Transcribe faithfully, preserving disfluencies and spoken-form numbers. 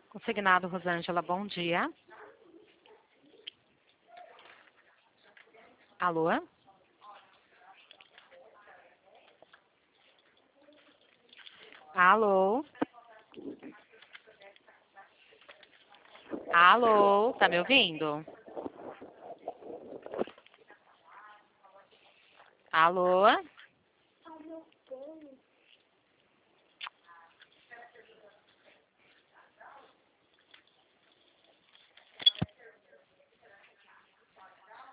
Consignado, Rosângela, bom dia. Alô? Alô? Alô? Tá me ouvindo? Alô?